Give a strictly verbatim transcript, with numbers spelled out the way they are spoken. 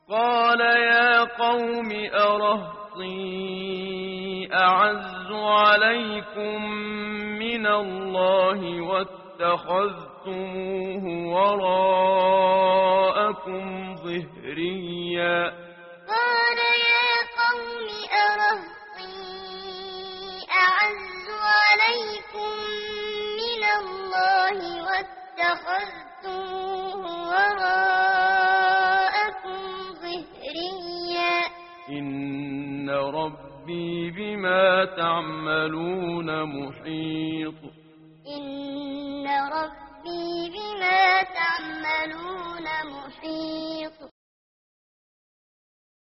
قال يا قوم أرهطي أعز عليكم من الله واتخذتموه وراءكم ظهريا. قال يا قوم أرهطي أعز عليكم من الله واتخذتموه وراءكم ظهريا. إن ربي بما تعملون محيط. إن ربي بما تعملون محيط.